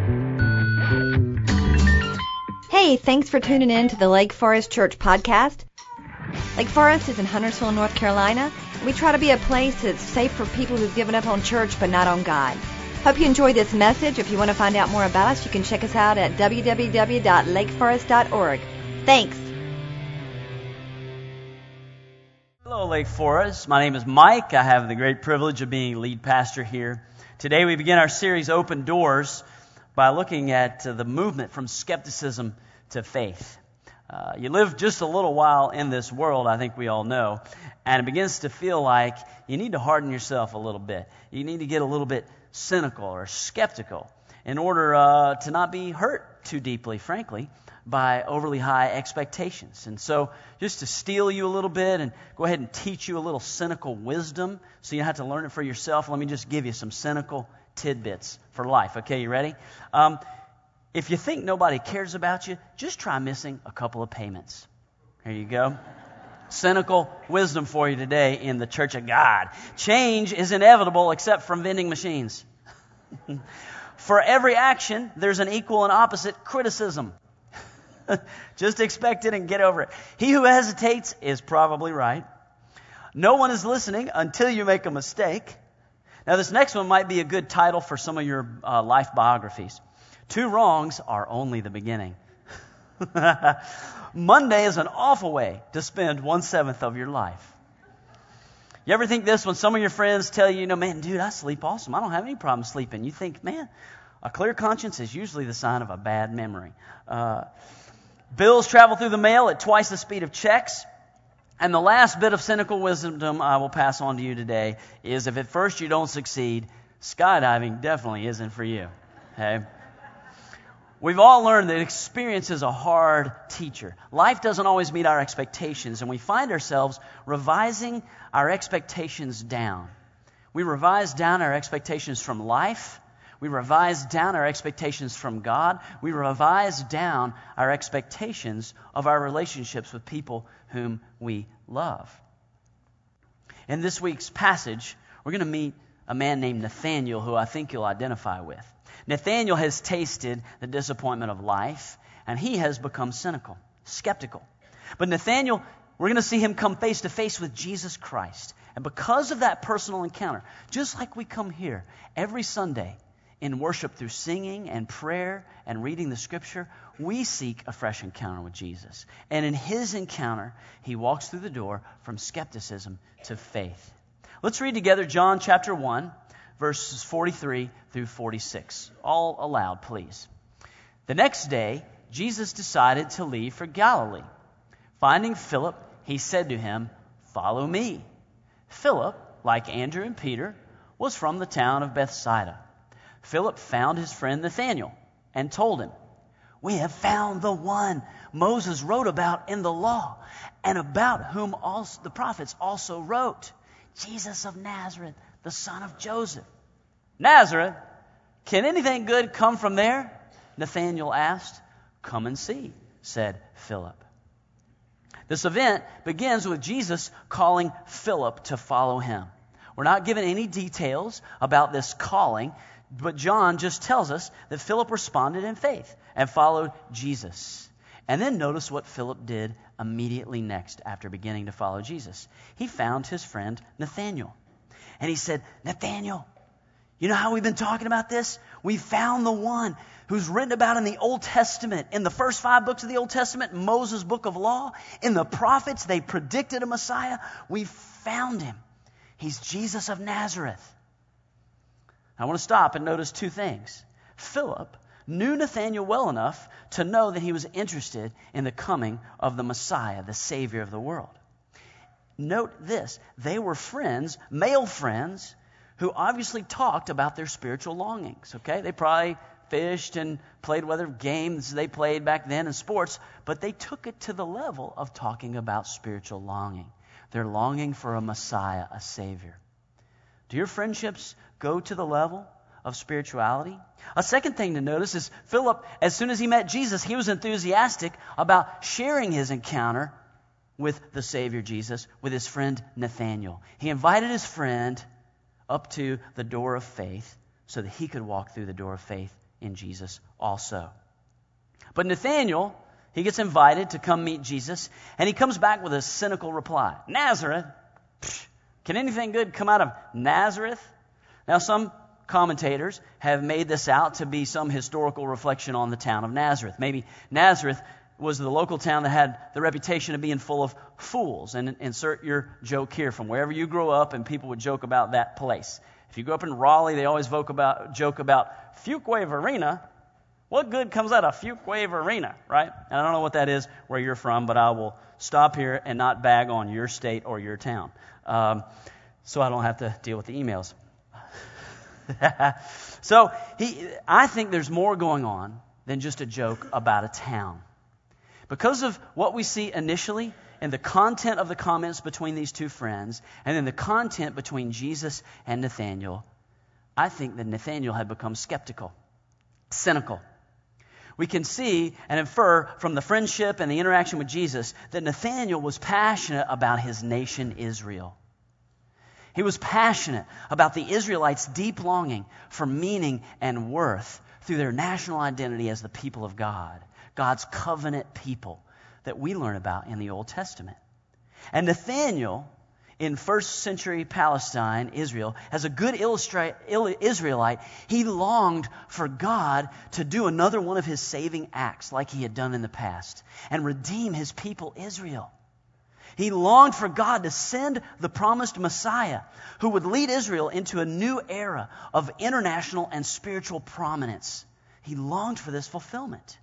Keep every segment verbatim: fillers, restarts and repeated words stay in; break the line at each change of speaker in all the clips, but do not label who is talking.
Hey, thanks for tuning in to the Lake Forest Church podcast. Lake Forest is in Huntersville, North Carolina. We try to be a place that's safe for people who've given up on church but not on God. Hope you enjoyed this message. If you want to find out more about us, you can check us out at w w w dot lake forest dot org. Thanks.
Hello, Lake Forest. My name is Mike. I have the great privilege of being lead pastor here. Today we begin our series, Open Doors, by looking at uh, the movement from skepticism to faith. Uh, you live just a little while in this world, I think we all know, and it begins to feel like you need to harden yourself a little bit. You need to get a little bit cynical or skeptical in order uh, to not be hurt too deeply, frankly, by overly high expectations. And so just to steal you a little bit and go ahead and teach you a little cynical wisdom so you don't have to learn it for yourself, let me just give you some cynical tidbits for life. Okay, you ready? Um, if you think nobody cares about you, just try missing a couple of payments. Here you go. Cynical wisdom for you today in the Church of God. Change is inevitable except from vending machines. For every action, there's an equal and opposite criticism. Just expect it and get over it. He who hesitates is probably right. No one is listening until you make a mistake. Now, this next one might be a good title for some of your uh, life biographies. Two wrongs are only the beginning. Monday is an awful way to spend one-seventh of your life. You ever think this when some of your friends tell you, you know, man, dude, I sleep awesome. I don't have any problem sleeping. You think, man, a clear conscience is usually the sign of a bad memory. Uh, bills travel through the mail at twice the speed of checks. And the last bit of cynical wisdom I will pass on to you today is if at first you don't succeed, skydiving definitely isn't for you. Okay? We've all learned that experience is a hard teacher. Life doesn't always meet our expectations, and we find ourselves revising our expectations down. We revise down our expectations from life. We revise down our expectations from God. We revise down our expectations of our relationships with people whom we love. In this week's passage, we're going to meet a man named Nathaniel, who I think you'll identify with. Nathaniel has tasted the disappointment of life, and he has become cynical, skeptical. But Nathaniel, we're going to see him come face to face with Jesus Christ. And because of that personal encounter, just like we come here every Sunday in worship through singing and prayer and reading the Scripture, we seek a fresh encounter with Jesus. And in his encounter, he walks through the door from skepticism to faith. Let's read together John chapter one, verses forty-three through forty-six. All aloud, please. The next day, Jesus decided to leave for Galilee. Finding Philip, he said to him, "Follow me." Philip, like Andrew and Peter, was from the town of Bethsaida. Philip found his friend Nathanael and told him, "We have found the one Moses wrote about in the law, and about whom also the prophets also wrote, Jesus of Nazareth, the son of Joseph." "Nazareth? Can anything good come from there?" Nathanael asked. "Come and see," said Philip. This event begins with Jesus calling Philip to follow him. We're not given any details about this calling, but John just tells us that Philip responded in faith and followed Jesus. And then notice what Philip did immediately next after beginning to follow Jesus. He found his friend Nathanael. And he said, "Nathanael, you know how we've been talking about this? We found the one who's written about in the Old Testament. In the first five books of the Old Testament, Moses' book of law, in the prophets, they predicted a Messiah. We found him. He's Jesus of Nazareth." I want to stop and notice two things. Philip knew Nathanael well enough to know that he was interested in the coming of the Messiah, the Savior of the world. Note this, they were friends, male friends, who obviously talked about their spiritual longings, okay? They probably fished and played whatever games they played back then in sports, but they took it to the level of talking about spiritual longing. They're longing for a Messiah, a Savior. Do your friendships go to the level of spirituality? A second thing to notice is Philip, as soon as he met Jesus, he was enthusiastic about sharing his encounter with the Savior Jesus, with his friend Nathanael. He invited his friend up to the door of faith so that he could walk through the door of faith in Jesus also. But Nathanael, he gets invited to come meet Jesus, and he comes back with a cynical reply. Nazareth? Psh, can anything good come out of Nazareth? Now, some commentators have made this out to be some historical reflection on the town of Nazareth. Maybe Nazareth was the local town that had the reputation of being full of fools. And insert your joke here from wherever you grew up, and people would joke about that place. If you grew up in Raleigh, they always joke about, joke about Fuquay Arena. What good comes out of Fuquay Arena, right? And I don't know what that is where you're from, but I will stop here and not bag on your state or your town, um, so I don't have to deal with the emails. So he, I think there's more going on than just a joke about a town. Because of what we see initially in the content of the comments between these two friends, and then the content between Jesus and Nathanael, I think that Nathanael had become skeptical, cynical. We can see and infer from the friendship and the interaction with Jesus that Nathanael was passionate about his nation Israel. He was passionate about the Israelites' deep longing for meaning and worth through their national identity as the people of God, God's covenant people that we learn about in the Old Testament. And Nathanael, in first century Palestine, Israel, as a good illustra- Israelite, he longed for God to do another one of his saving acts like he had done in the past and redeem his people Israel. He longed for God to send the promised Messiah who would lead Israel into a new era of international and spiritual prominence. He longed for this fulfillment.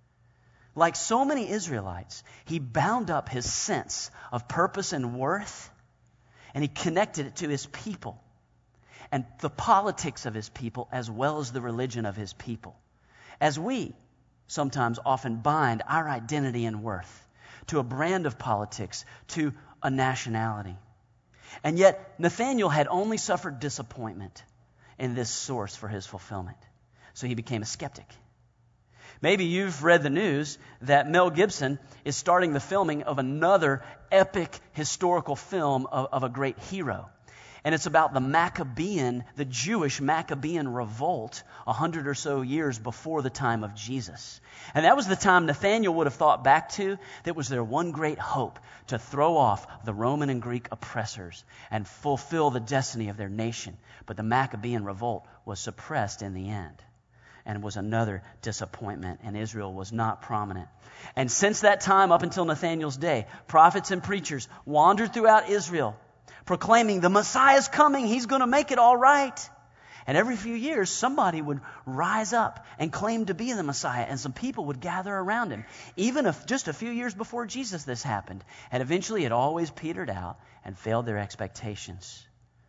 Like so many Israelites, he bound up his sense of purpose and worth, and he connected it to his people and the politics of his people as well as the religion of his people. As we sometimes often bind our identity and worth to a brand of politics, to a nationality. And yet, Nathanael had only suffered disappointment in this source for his fulfillment. So he became a skeptic. Maybe you've read the news that Mel Gibson is starting the filming of another epic historical film of, of a great hero. And it's about the Maccabean, the Jewish Maccabean revolt a hundred or so years before the time of Jesus. And that was the time Nathanael would have thought back to. That was their one great hope to throw off the Roman and Greek oppressors and fulfill the destiny of their nation. But the Maccabean revolt was suppressed in the end and was another disappointment, and Israel was not prominent. And since that time up until Nathanael's day, prophets and preachers wandered throughout Israel proclaiming the Messiah's coming, he's going to make it all right. And every few years, somebody would rise up and claim to be the Messiah, and some people would gather around him. Even if just a few years before Jesus this happened. And eventually it always petered out and failed their expectations.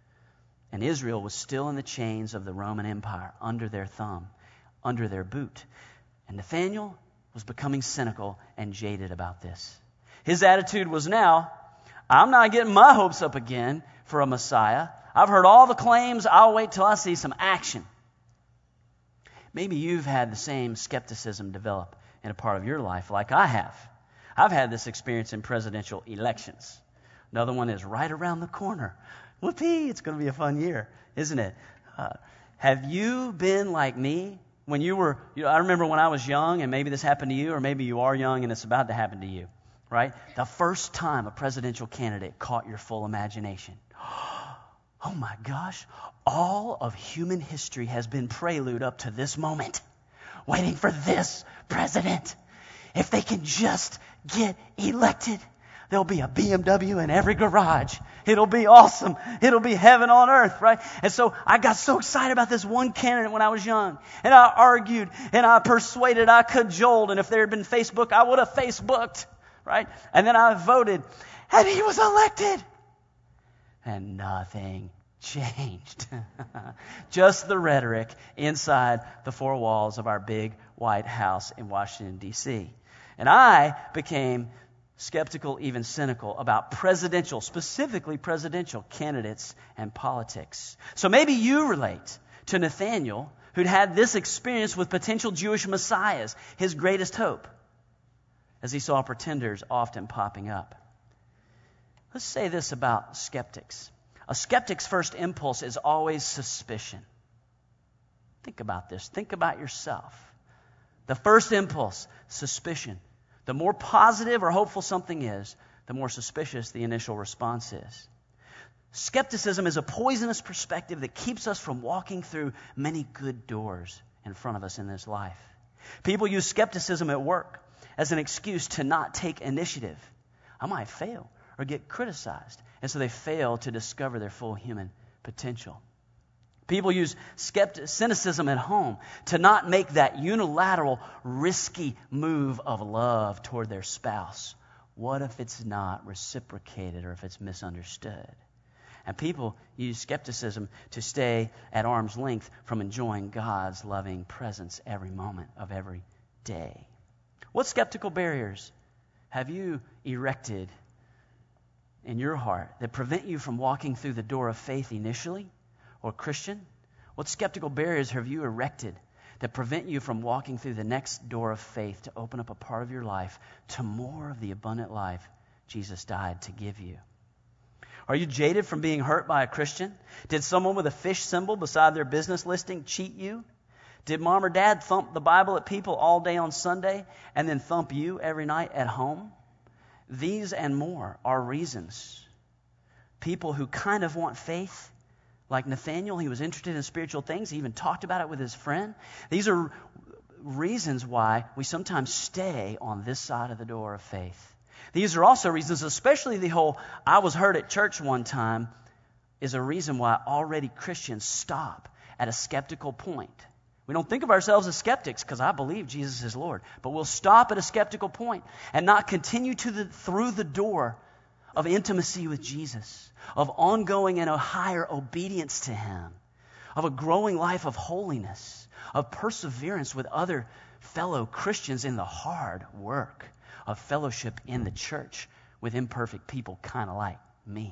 And Israel was still in the chains of the Roman Empire, under their thumb, under their boot. And Nathanael was becoming cynical and jaded about this. His attitude was now, I'm not getting my hopes up again for a Messiah. I've heard all the claims. I'll wait till I see some action. Maybe you've had the same skepticism develop in a part of your life like I have. I've had this experience in presidential elections. Another one is right around the corner. Whoopee, it's going to be a fun year, isn't it? Uh, have you been like me when you were, you know, I remember when I was young, and maybe this happened to you, or maybe you are young and it's about to happen to you. Right? The first time a presidential candidate caught your full imagination. Oh my gosh, all of human history has been prelude up to this moment, waiting for this president. If they can just get elected, there'll be a B M W in every garage. It'll be awesome. It'll be heaven on earth, right? And so I got so excited about this one candidate when I was young. And I argued, and I persuaded, I cajoled, and if there had been Facebook, I would have Facebooked. Right? And then I voted, and he was elected. And nothing changed. Just the rhetoric inside the four walls of our big White House in Washington, D C And I became skeptical, even cynical, about presidential, specifically presidential candidates and politics. So maybe you relate to Nathanael, who'd had this experience with potential Jewish messiahs, his greatest hope, as he saw pretenders often popping up. Let's say this about skeptics. A skeptic's first impulse is always suspicion. Think about this. Think about yourself. The first impulse, suspicion. The more positive or hopeful something is, the more suspicious the initial response is. Skepticism is a poisonous perspective that keeps us from walking through many good doors in front of us in this life. People use skepticism at work as an excuse to not take initiative. I might fail or get criticized, and so they fail to discover their full human potential. People use skeptic- cynicism at home to not make that unilateral, risky move of love toward their spouse. What if it's not reciprocated or if it's misunderstood? And people use skepticism to stay at arm's length from enjoying God's loving presence every moment of every day. What skeptical barriers have you erected in your heart that prevent you from walking through the door of faith initially? Or Christian, what skeptical barriers have you erected that prevent you from walking through the next door of faith to open up a part of your life to more of the abundant life Jesus died to give you? Are you jaded from being hurt by a Christian? Did someone with a fish symbol beside their business listing cheat you? Did mom or dad thump the Bible at people all day on Sunday and then thump you every night at home? These and more are reasons people who kind of want faith, like Nathaniel, he was interested in spiritual things. He even talked about it with his friend. These are reasons why we sometimes stay on this side of the door of faith. These are also reasons, especially the whole I was hurt at church one time, is a reason why already Christians stop at a skeptical point. We don't think of ourselves as skeptics because I believe Jesus is Lord. But we'll stop at a skeptical point and not continue to the, through the door of intimacy with Jesus, of ongoing and a higher obedience to Him, of a growing life of holiness, of perseverance with other fellow Christians in the hard work, of fellowship in the church with imperfect people kind of like me.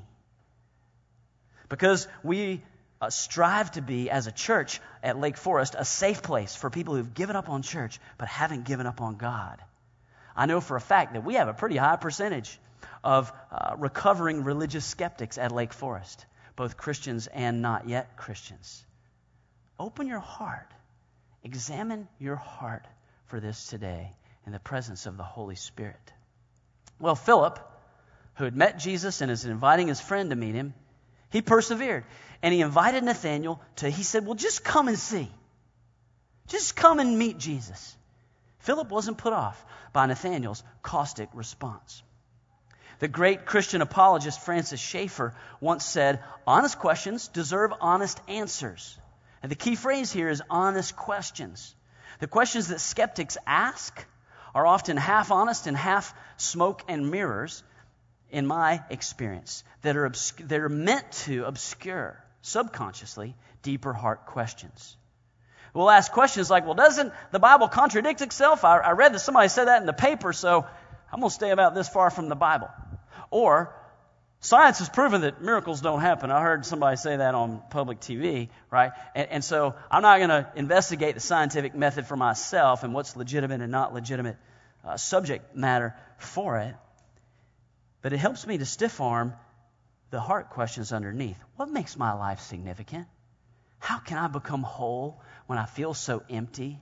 Because we uh, strive to be, as a church at Lake Forest, a safe place for people who've given up on church but haven't given up on God. I know for a fact that we have a pretty high percentage of uh, recovering religious skeptics at Lake Forest, both Christians and not yet Christians. Open your heart. Examine your heart for this today in the presence of the Holy Spirit. Well, Philip, who had met Jesus and is inviting his friend to meet him, he persevered. And he invited Nathanael to, he said, well, just come and see. Just come and meet Jesus. Philip wasn't put off by Nathanael's caustic response. The great Christian apologist Francis Schaeffer once said, honest questions deserve honest answers. And the key phrase here is honest questions. The questions that skeptics ask are often half honest and half smoke and mirrors, in my experience, that are, obsc- that are meant to obscure, subconsciously, deeper heart questions. We'll ask questions like, well, doesn't the Bible contradict itself? I, I read that somebody said that in the paper, so I'm going to stay about this far from the Bible. Or, science has proven that miracles don't happen. I heard somebody say that on public T V, right? And, and so I'm not going to investigate the scientific method for myself and what's legitimate and not legitimate uh, subject matter for it. But it helps me to stiff-arm the heart questions underneath. What makes my life significant? How can I become whole when I feel so empty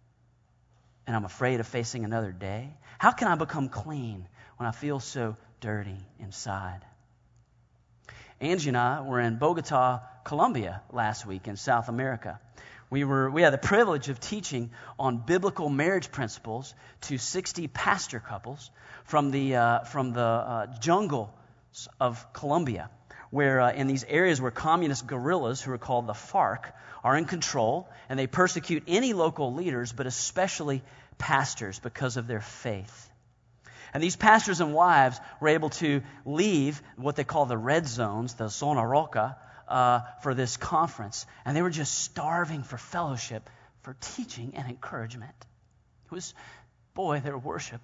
and I'm afraid of facing another day? How can I become clean when I feel so dirty inside? Angie and I were in Bogota, Colombia last week in South America. We were we had the privilege of teaching on biblical marriage principles to sixty pastor couples from the uh, from the uh, jungle of Colombia, where uh, in these areas where communist guerrillas, who are called the FARC, are in control, and they persecute any local leaders, but especially pastors because of their faith. And these pastors and wives were able to leave what they call the red zones, the Zona Roja, uh, for this conference. And they were just starving for fellowship, for teaching and encouragement. It was, boy, their worship.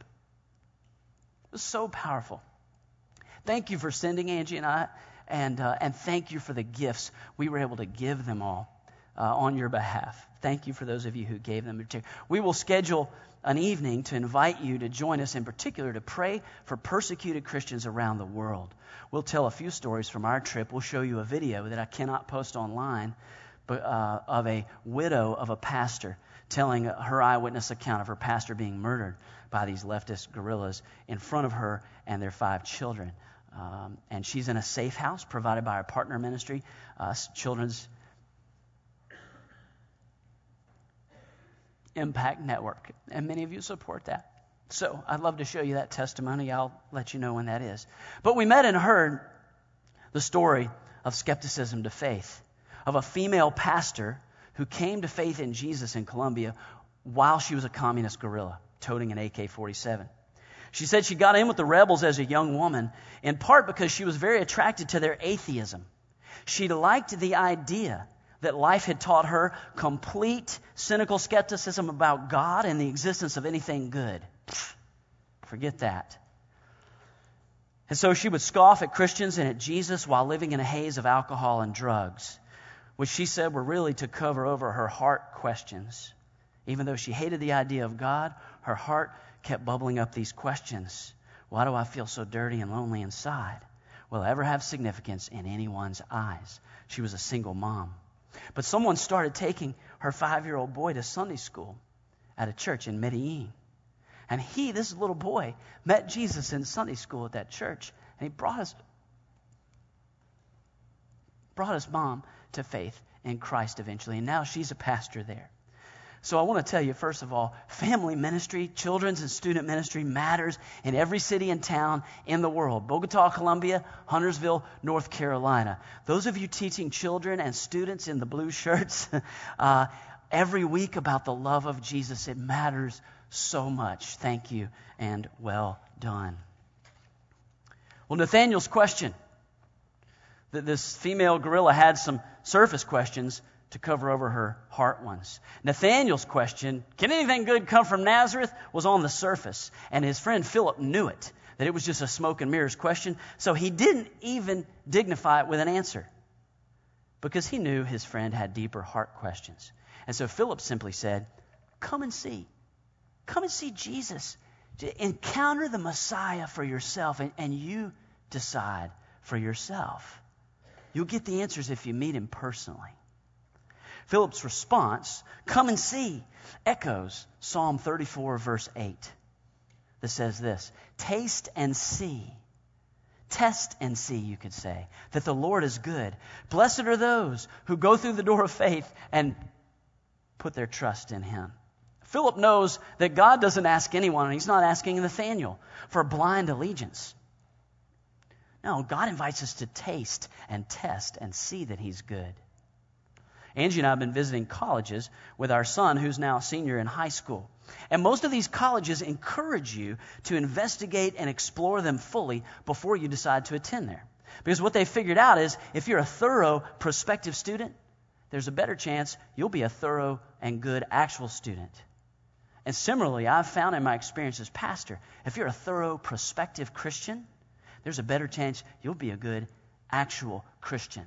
It was so powerful. Thank you for sending Angie and I, and uh, and thank you for the gifts we were able to give them all uh, on your behalf. Thank you for those of you who gave them. We will schedule an evening to invite you to join us, in particular to pray for persecuted Christians around the world. We'll tell a few stories from our trip. We'll show you a video that I cannot post online, uh, of a widow of a pastor telling her eyewitness account of her pastor being murdered by these leftist guerrillas in front of her and their five children. Um, and she's in a safe house provided by our partner ministry, uh, Children's Impact Network. And many of you support that. So I'd love to show you that testimony. I'll let you know when that is. But we met and heard the story of skepticism to faith, of a female pastor who came to faith in Jesus in Colombia while she was a communist guerrilla, toting an A K forty-seven. She said she got in with the rebels as a young woman, in part because she was very attracted to their atheism. She liked the idea that life had taught her complete cynical skepticism about God and the existence of anything good. Forget that. And so she would scoff at Christians and at Jesus while living in a haze of alcohol and drugs, which she said were really to cover over her heart questions. Even though she hated the idea of God, her heart kept bubbling up these questions. Why do I feel so dirty and lonely inside? Will I ever have significance in anyone's eyes? She was a single mom. But someone started taking her five-year-old boy to Sunday school at a church in Medellin. And he, this little boy, met Jesus in Sunday school at that church. And he brought his, brought his mom to faith in Christ eventually. And now she's a pastor there. So I want to tell you, first of all, family ministry, children's and student ministry matters in every city and town in the world. Bogota, Colombia, Huntersville, North Carolina. Those of you teaching children and students in the blue shirts uh, every week about the love of Jesus, it matters so much. Thank you and well done. Well, Nathaniel's question, that this female guerrilla had some surface questions to cover over her heart ones. Nathaniel's question, can anything good come from Nazareth, was on the surface. And his friend Philip knew it, that it was just a smoke and mirrors question. So he didn't even dignify it with an answer, because he knew his friend had deeper heart questions. And so Philip simply said, come and see. Come and see Jesus. Encounter the Messiah for yourself, and, and you decide for yourself. You'll get the answers if you meet him personally. Philip's response, come and see, echoes Psalm thirty-four, verse eight, that says this, taste and see, test and see, you could say, that the Lord is good. Blessed are those who go through the door of faith and put their trust in him. Philip knows that God doesn't ask anyone, and he's not asking Nathaniel, for blind allegiance. No, God invites us to taste and test and see that he's good. Angie and I have been visiting colleges with our son, who's now a senior in high school. And most of these colleges encourage you to investigate and explore them fully before you decide to attend there. Because what they figured out is if you're a thorough prospective student, there's a better chance you'll be a thorough and good actual student. And similarly, I've found in my experience as pastor, if you're a thorough prospective Christian, there's a better chance you'll be a good actual Christian.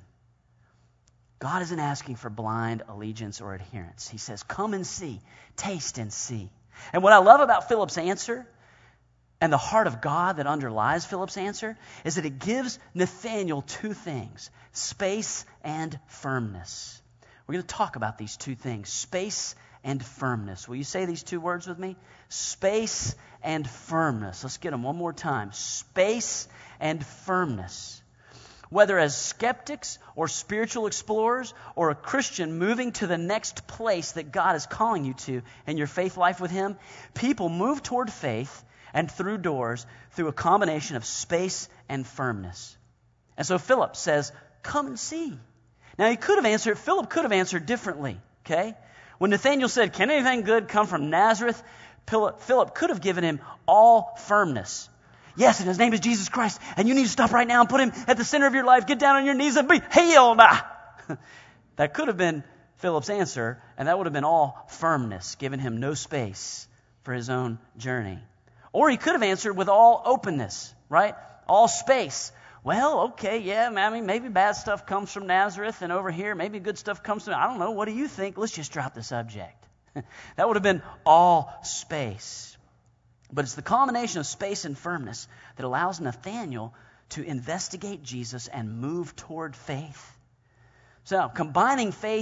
God isn't asking for blind allegiance or adherence. He says, come and see, taste and see. And what I love about Philip's answer and the heart of God that underlies Philip's answer is that it gives Nathaniel two things, space and firmness. We're going to talk about these two things, space and firmness. Will you say these two words with me? Space and firmness. Let's get them one more time. Space and firmness. Whether as skeptics or spiritual explorers or a Christian moving to the next place that God is calling you to in your faith life with him, people move toward faith and through doors through a combination of space and firmness. And so Philip says, come and see. Now he could have answered, Philip could have answered differently, okay? When Nathaniel said, can anything good come from Nazareth? Philip could have given him all firmness. Yes, and his name is Jesus Christ, and you need to stop right now and put him at the center of your life. Get down on your knees and be healed. That could have been Philip's answer, and that would have been all firmness, giving him no space for his own journey. Or he could have answered with all openness, right? All space. Well, okay, yeah, I mean, maybe bad stuff comes from Nazareth, and over here, maybe good stuff comes from, I don't know, what do you think? Let's just drop the subject. That would have been all space. But it's the combination of space and firmness that allows Nathaniel to investigate Jesus and move toward faith. So, combining faith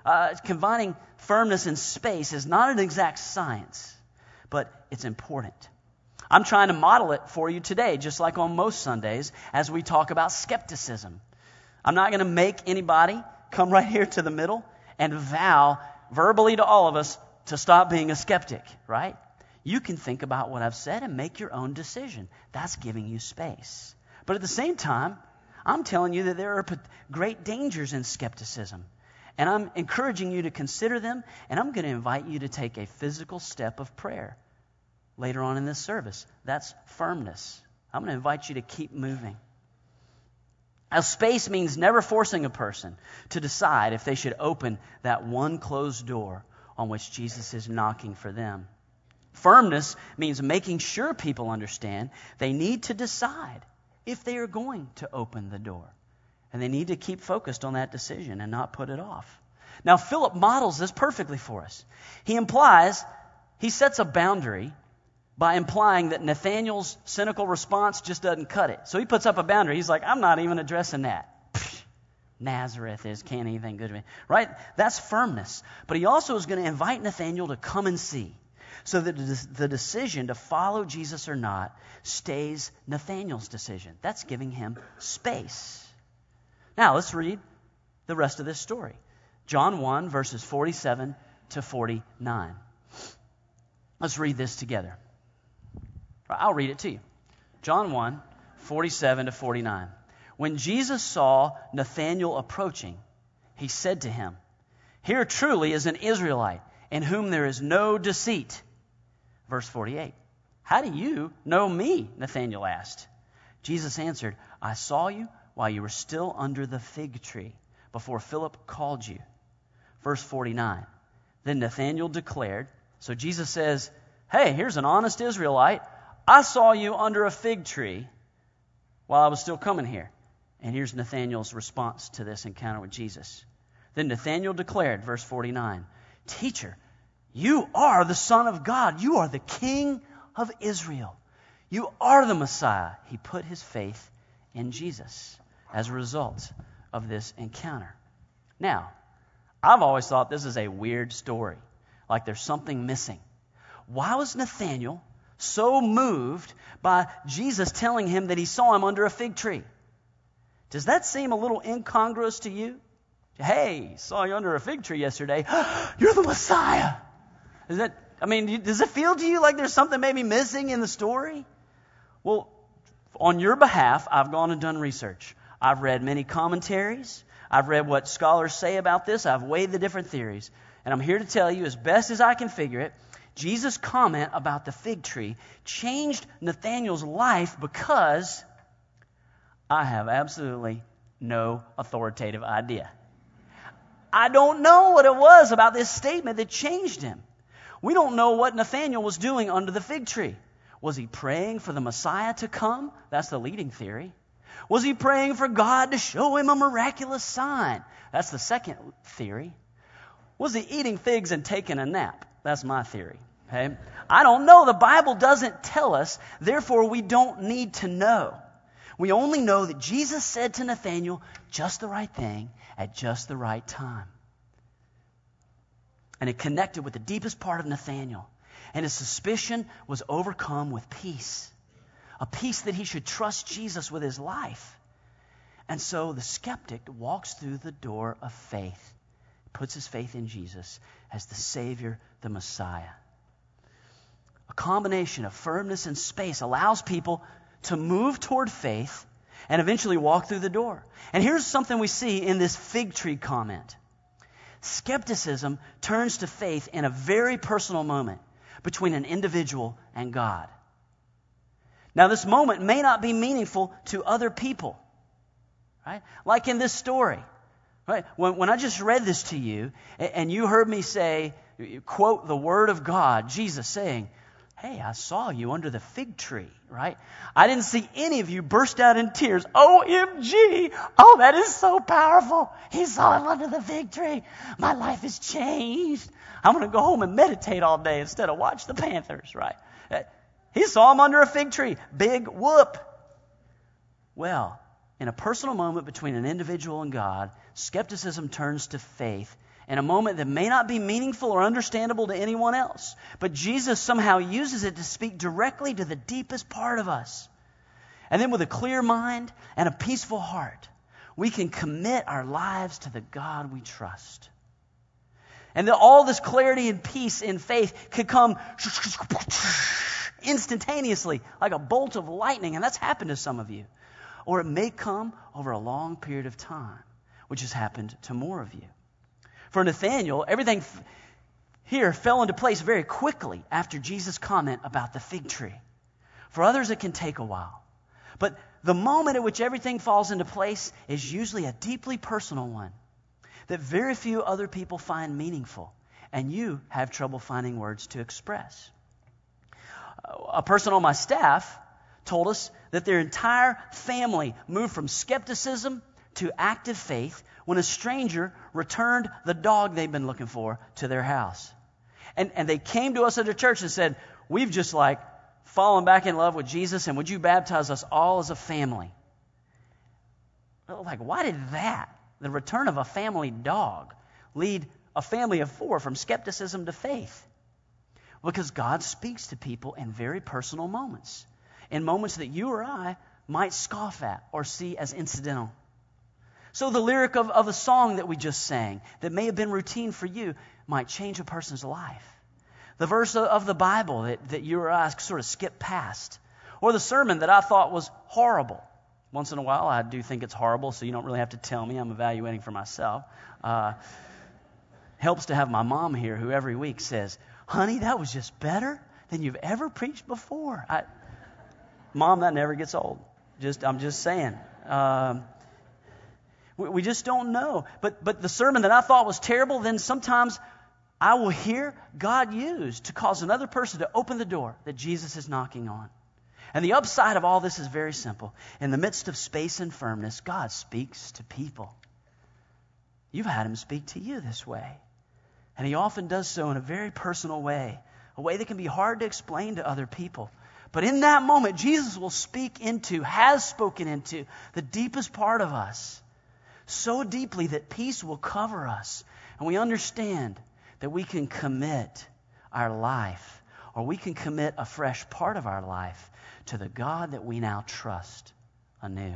Uh, combining firmness and space is not an exact science, but it's important. I'm trying to model it for you today, just like on most Sundays, as we talk about skepticism. I'm not going to make anybody come right here to the middle and vow verbally to all of us to stop being a skeptic, right? You can think about what I've said and make your own decision. That's giving you space. But at the same time, I'm telling you that there are great dangers in skepticism. And I'm encouraging you to consider them, and I'm going to invite you to take a physical step of prayer later on in this service. That's firmness. I'm going to invite you to keep moving. Now, space means never forcing a person to decide if they should open that one closed door on which Jesus is knocking for them. Firmness means making sure people understand they need to decide if they are going to open the door. And they need to keep focused on that decision and not put it off. Now, Philip models this perfectly for us. He implies, he sets a boundary by implying that Nathanael's cynical response just doesn't cut it. So he puts up a boundary. He's like, I'm not even addressing that. Pfft, Nazareth is, can't anything good to me. Right? That's firmness. But he also is going to invite Nathanael to come and see, so that the decision to follow Jesus or not stays Nathanael's decision. That's giving him space. Now, let's read the rest of this story. John one, verses forty-seven to forty-nine. Let's read this together. I'll read it to you. John one, forty-seven to forty-nine. When Jesus saw Nathanael approaching, he said to him, "Here truly is an Israelite, in whom there is no deceit." Verse forty-eight. "How do you know me?" Nathanael asked. Jesus answered, "I saw you while you were still under the fig tree, before Philip called you." Verse forty-nine. Then Nathanael declared, so Jesus says, hey, here's an honest Israelite. I saw you under a fig tree while I was still coming here. And here's Nathanael's response to this encounter with Jesus. Then Nathanael declared, verse forty-nine, "Teacher, you are the Son of God. You are the King of Israel. You are the Messiah." He put his faith in Jesus as a result of this encounter. Now, I've always thought this is a weird story, like there's something missing. Why was Nathanael so moved by Jesus telling him that he saw him under a fig tree? Does that seem a little incongruous to you? Hey, saw you under a fig tree yesterday. You're the Messiah. Is that, I mean, does it feel to you like there's something maybe missing in the story? Well, on your behalf, I've gone and done research. I've read many commentaries. I've read what scholars say about this. I've weighed the different theories. And I'm here to tell you, as best as I can figure it, Jesus' comment about the fig tree changed Nathanael's life because I have absolutely no authoritative idea. I don't know what it was about this statement that changed him. We don't know what Nathanael was doing under the fig tree. Was he praying for the Messiah to come? That's the leading theory. Was he praying for God to show him a miraculous sign? That's the second theory. Was he eating figs and taking a nap? That's my theory. Okay? I don't know. The Bible doesn't tell us. Therefore, we don't need to know. We only know that Jesus said to Nathanael just the right thing at just the right time. And it connected with the deepest part of Nathanael. And his suspicion was overcome with peace. A peace that he should trust Jesus with his life. And so the skeptic walks through the door of faith, puts his faith in Jesus as the Savior, the Messiah. A combination of firmness and space allows people to move toward faith and eventually walk through the door. And here's something we see in this fig tree comment. Skepticism turns to faith in a very personal moment between an individual and God. Now, this moment may not be meaningful to other people, right? Like in this story, right? When, when I just read this to you, and you heard me say, quote the Word of God, Jesus saying, "Hey, I saw you under the fig tree," right? I didn't see any of you burst out in tears. O M G! Oh, that is so powerful. He saw him under the fig tree. My life has changed. I'm going to go home and meditate all day instead of watch the Panthers, right? He saw him under a fig tree. Big whoop. Well, in a personal moment between an individual and God, skepticism turns to faith in a moment that may not be meaningful or understandable to anyone else. But Jesus somehow uses it to speak directly to the deepest part of us. And then with a clear mind and a peaceful heart, we can commit our lives to the God we trust. And that all this clarity and peace in faith could come instantaneously, like a bolt of lightning, and that's happened to some of you. Or it may come over a long period of time, which has happened to more of you. For Nathanael, everything f- here fell into place very quickly after Jesus' comment about the fig tree. For others, it can take a while. But the moment at which everything falls into place is usually a deeply personal one that very few other people find meaningful, and you have trouble finding words to express. A person on my staff told us that their entire family moved from skepticism to active faith when a stranger returned the dog they'd been looking for to their house. And, and they came to us at the church and said, we've just like fallen back in love with Jesus, and would you baptize us all as a family? Like, why did that, the return of a family dog, lead a family of four from skepticism to faith? Because God speaks to people in very personal moments, in moments that you or I might scoff at or see as incidental. So the lyric of, of a song that we just sang that may have been routine for you might change a person's life. The verse of the Bible that, that you or I sort of skip past. Or the sermon that I thought was horrible. Once in a while I do think it's horrible, so you don't really have to tell me. I'm evaluating for myself. Uh, helps to have my mom here who every week says, honey, that was just better than you've ever preached before. I, Mom, that never gets old. Just I'm just saying. Um, we, we just don't know. But but the sermon that I thought was terrible, then sometimes I will hear God use to cause another person to open the door that Jesus is knocking on. And the upside of all this is very simple. In the midst of space and firmness, God speaks to people. You've had Him speak to you this way. And He often does so in a very personal way, a way that can be hard to explain to other people. But in that moment, Jesus will speak into, has spoken into, the deepest part of us, so deeply that peace will cover us. And we understand that we can commit our life, or we can commit a fresh part of our life to the God that we now trust anew.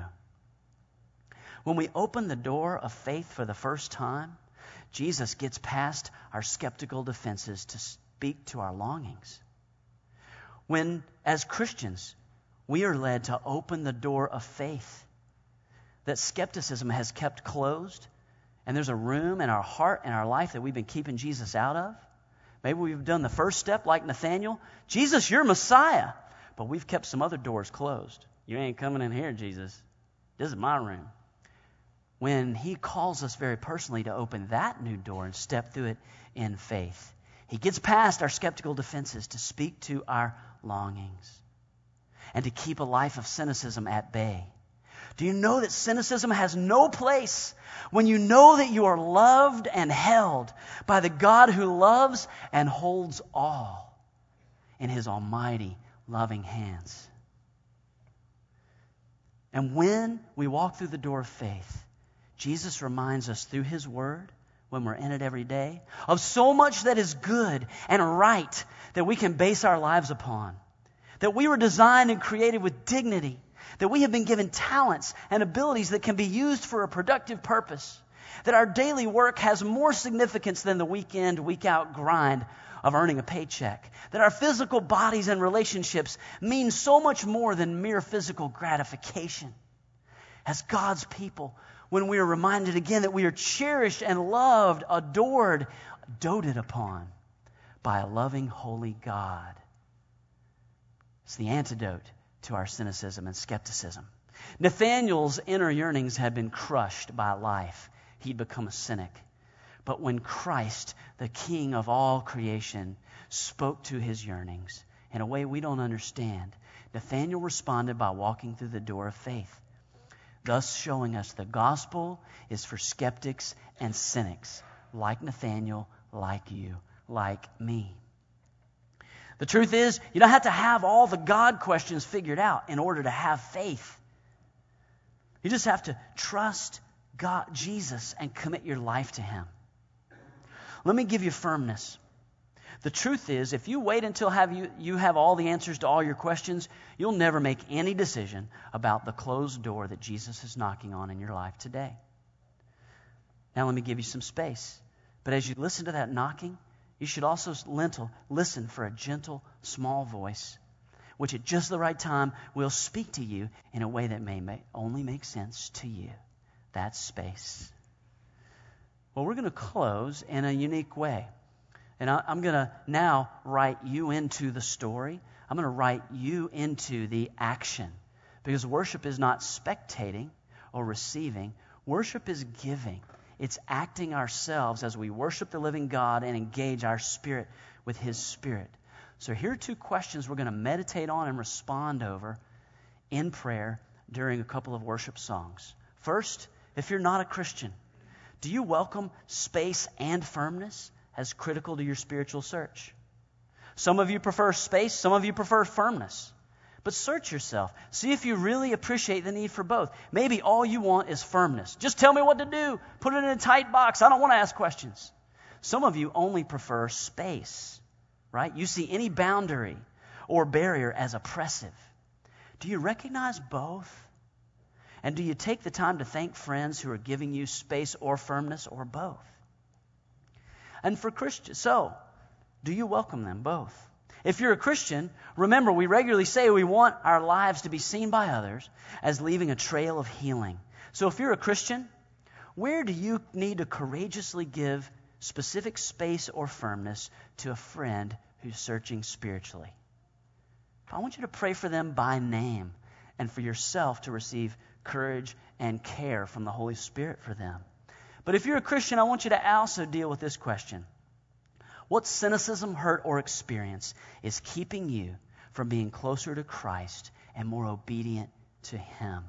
When we open the door of faith for the first time, Jesus gets past our skeptical defenses to speak to our longings. When, as Christians, we are led to open the door of faith that skepticism has kept closed, and there's a room in our heart and our life that we've been keeping Jesus out of. Maybe we've done the first step like Nathanael. Jesus, you're Messiah. But we've kept some other doors closed. You ain't coming in here, Jesus. This is my room. When He calls us very personally to open that new door and step through it in faith, He gets past our skeptical defenses to speak to our longings and to keep a life of cynicism at bay. Do you know that cynicism has no place when you know that you are loved and held by the God who loves and holds all in His almighty, loving hands? And when we walk through the door of faith, Jesus reminds us through His Word, when we're in it every day, of so much that is good and right that we can base our lives upon. That we were designed and created with dignity. That we have been given talents and abilities that can be used for a productive purpose. That our daily work has more significance than the weekend, week-out grind of earning a paycheck. That our physical bodies and relationships mean so much more than mere physical gratification. As God's people, when we are reminded again that we are cherished and loved, adored, doted upon by a loving, holy God. It's the antidote to our cynicism and skepticism. Nathanael's inner yearnings had been crushed by life. He'd become a cynic. But when Christ, the King of all creation, spoke to his yearnings in a way we don't understand, Nathanael responded by walking through the door of faith, thus showing us the gospel is for skeptics and cynics, like Nathanael, like you, like me. The truth is, you don't have to have all the God questions figured out in order to have faith. You just have to trust God, Jesus, and commit your life to Him. Let me give you firmness. The truth is, if you wait until have you, you have all the answers to all your questions, you'll never make any decision about the closed door that Jesus is knocking on in your life today. Now let me give you some space. But as you listen to that knocking, you should also listen for a gentle, small voice, which at just the right time will speak to you in a way that may, may only make sense to you. That's space. Well, we're going to close in a unique way. And I, I'm going to now write you into the story. I'm going to write you into the action. Because worship is not spectating or receiving. Worship is giving. It's acting ourselves as we worship the living God and engage our spirit with His Spirit. So here are two questions we're going to meditate on and respond over in prayer during a couple of worship songs. First, if you're not a Christian, do you welcome space and firmness as critical to your spiritual search? Some of you prefer space, some of you prefer firmness. But search yourself. See if you really appreciate the need for both. Maybe all you want is firmness. Just tell me what to do. Put it in a tight box. I don't want to ask questions. Some of you only prefer space, right? You see any boundary or barrier as oppressive. Do you recognize both? And do you take the time to thank friends who are giving you space or firmness or both? And for Christians, so, do you welcome them both? If you're a Christian, remember we regularly say we want our lives to be seen by others as leaving a trail of healing. So if you're a Christian, where do you need to courageously give specific space or firmness to a friend who's searching spiritually? I want you to pray for them by name and for yourself to receive courage and care from the Holy Spirit for them. But if you're a Christian, I want you to also deal with this question. What cynicism, hurt, or experience is keeping you from being closer to Christ and more obedient to Him?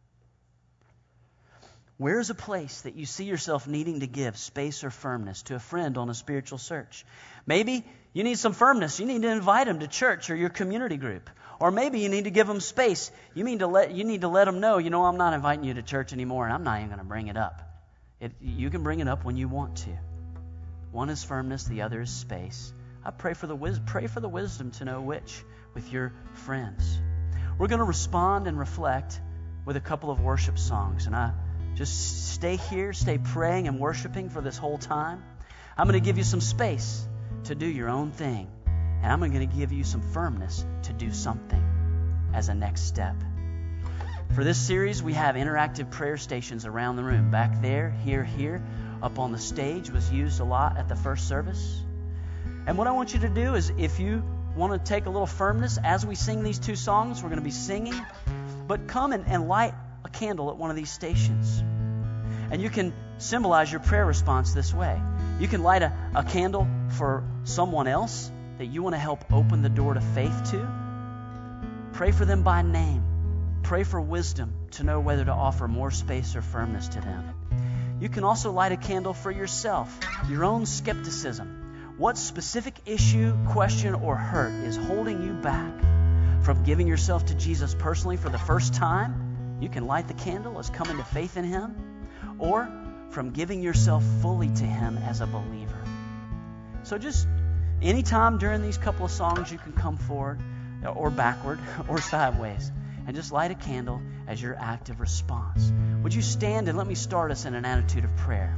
Where is a place that you see yourself needing to give space or firmness to a friend on a spiritual search? Maybe you need some firmness. You need to invite them to church or your community group. Or maybe you need to give them space. You need to let, you need to let them know, you know, I'm not inviting you to church anymore, and I'm not even going to bring it up. It, you can bring it up when you want to. One is firmness, the other is space. I pray for the wis- pray for the wisdom to know which with your friends. We're going to respond and reflect with a couple of worship songs. And I just stay here, stay praying and worshiping for this whole time. I'm going to give you some space to do your own thing. And I'm going to give you some firmness to do something as a next step. For this series, we have interactive prayer stations around the room. Back there, here, here. Up on the stage was used a lot at the first service. And what I want you to do is, if you want to take a little firmness as we sing these two songs, we're going to be singing, but come and, and light a candle at one of these stations. And you can symbolize your prayer response this way. You can light a, a candle for someone else that you want to help open the door to faith to. Pray for them by name. Pray for wisdom to know whether to offer more space or firmness to them. You can also light a candle for yourself, your own skepticism. What specific issue, question, or hurt is holding you back from giving yourself to Jesus personally for the first time? You can light the candle as coming to faith in Him, or from giving yourself fully to Him as a believer. So just anytime during these couple of songs, you can come forward or backward or sideways and just light a candle as your active response. Would you stand and let me start us in an attitude of prayer?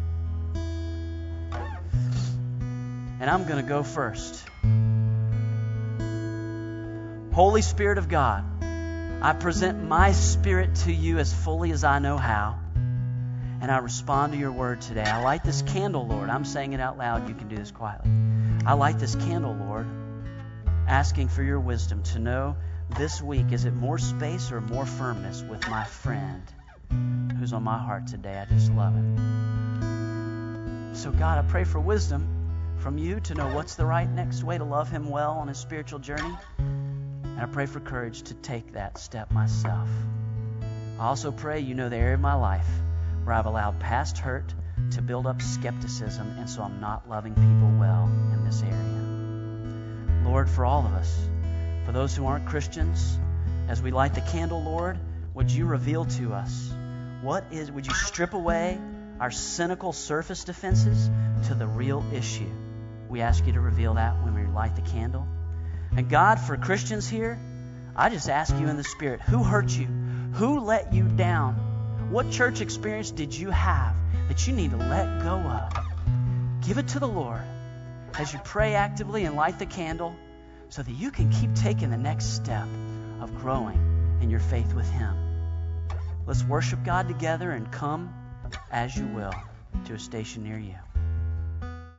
And I'm going to go first. Holy Spirit of God, I present my spirit to you as fully as I know how, and I respond to your word today. I light this candle, Lord. I'm saying it out loud. You can do this quietly. I light this candle, Lord, asking for your wisdom to know this week, is it more space or more firmness with my friend who's on my heart today? I just love it. So God, I pray for wisdom from you to know what's the right next way to love him well on his spiritual journey. And I pray for courage to take that step myself. I also pray you know the area of my life where I've allowed past hurt to build up skepticism, and so I'm not loving people well in this area. Lord, for all of us, for those who aren't Christians, as we light the candle, Lord, would you reveal to us what is, would you strip away our cynical surface defenses to the real issue. We ask you to reveal that when we light the candle. And God, for Christians here, I just ask you in the Spirit, who hurt you? Who let you down? What church experience did you have that you need to let go of? Give it to the Lord as you pray actively and light the candle so that you can keep taking the next step of growing in your faith with Him. Let's worship God together and come as you will to a station near you.